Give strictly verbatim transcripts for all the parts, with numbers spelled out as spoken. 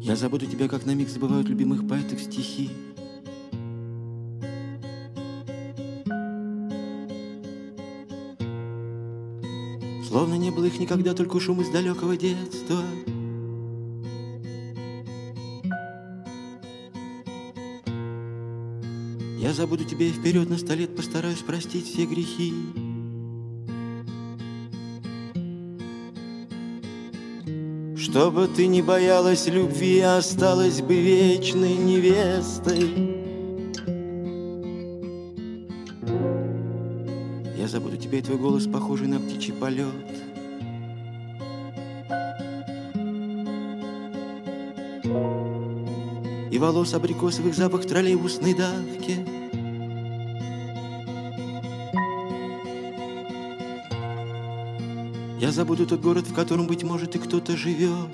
Я забуду тебя, как на миг забывают любимых поэтов стихи. Словно не было их никогда, только шум из далекого детства. Я забуду тебя и вперед на сто лет постараюсь простить все грехи. Чтобы ты не боялась любви, осталась бы вечной невестой. Я забуду тебя и твой голос, похожий на птичий полет. И волос абрикосовых запах троллейбусной давки. Я забуду тот город, в котором, быть может, и кто-то живет.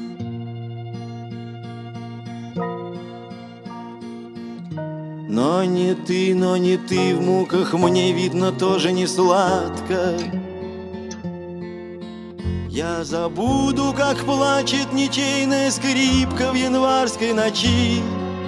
Но не ты, но не ты, в муках мне, видно, тоже не сладко. Я забуду, как плачет ничейная скрипка в январской ночи,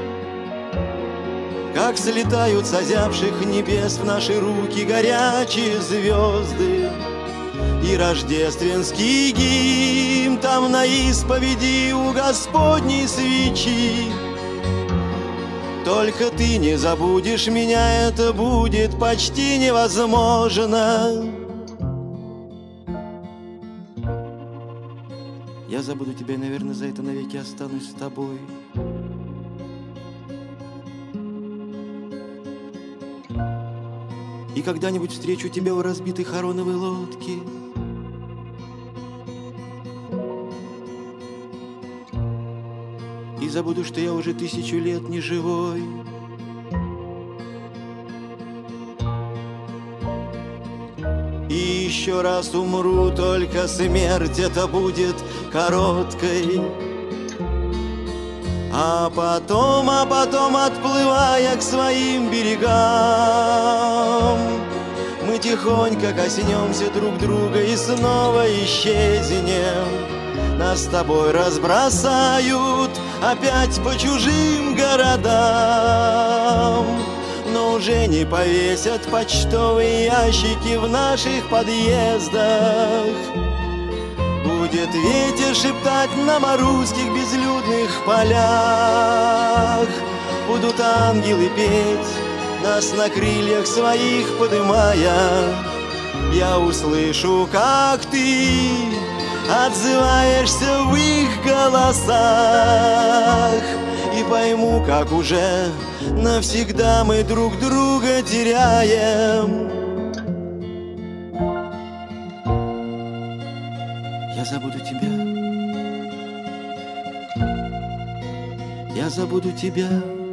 как слетают с озябших небес в наши руки горячие звезды. И рождественский гимн там на исповеди у Господней свечи. Только ты не забудешь меня, это будет почти невозможно. Я забуду тебя и, наверное, за это навеки останусь с тобой. И когда-нибудь встречу тебя у разбитой хороновой лодки. И забуду, что я уже тысячу лет не живой. И еще раз умру, только смерть это будет короткой. А потом, а потом, отплывая к своим берегам, мы тихонько коснемся друг друга и снова исчезнем. Нас с тобой разбросают опять по чужим городам, но уже не повесят почтовые ящики в наших подъездах. Будет ветер шептать нам о русских безлюдных полях. Будут ангелы петь, нас на крыльях своих подымая. Я услышу, как ты отзываешься в их голосах, и пойму, как уже навсегда мы друг друга теряем. Я забуду тебя, я забуду тебя.